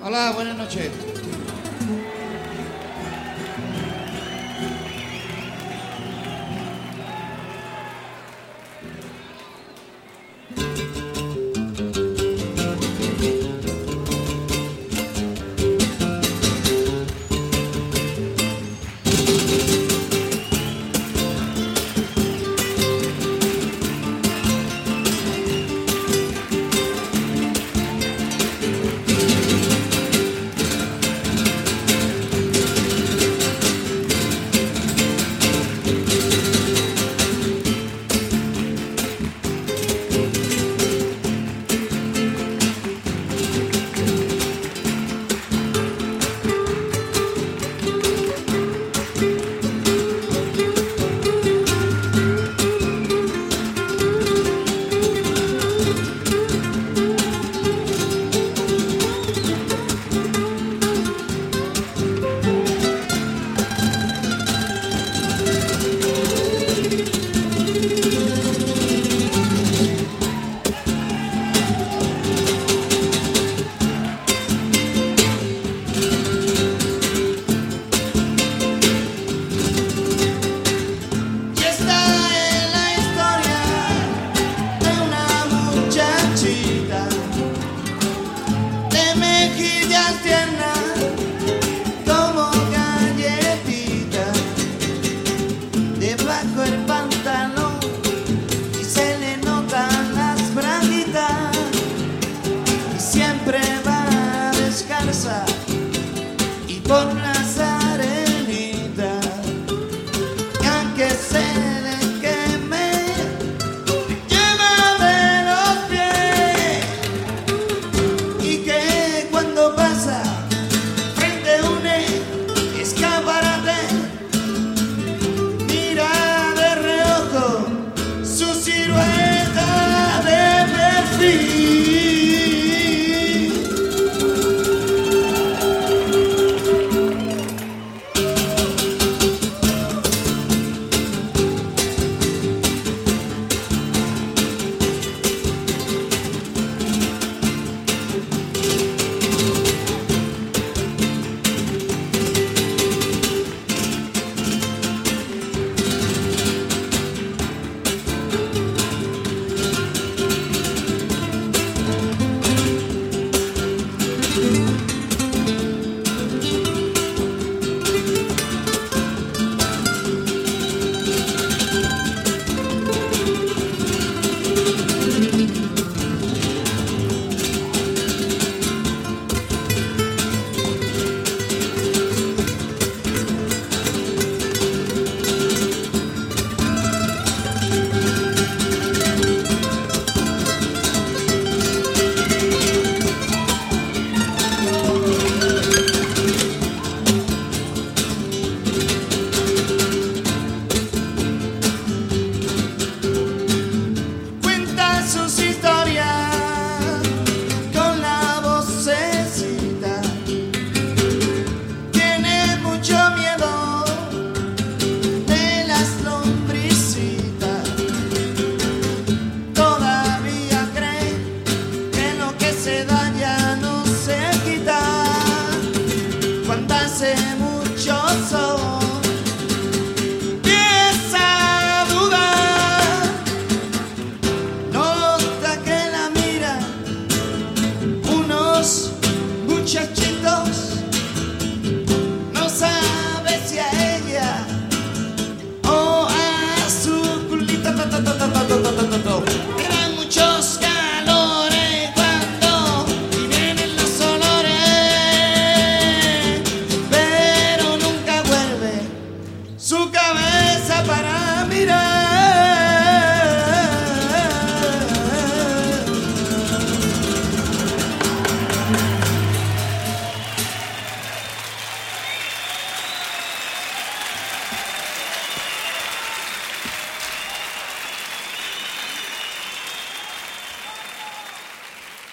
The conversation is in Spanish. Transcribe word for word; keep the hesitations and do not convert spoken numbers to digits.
Hola, buenas noches. Por las arenitas, y aunque se le queme, te lleva de los pies, y que cuando pasa frente a un escaparate, mira de reojo su silueta de perfil. Hace mucho sol, empieza a dudar, nota que la mira unos muchachitos, no sabe si a ella o a su culita. Ta, ta, ta, ta.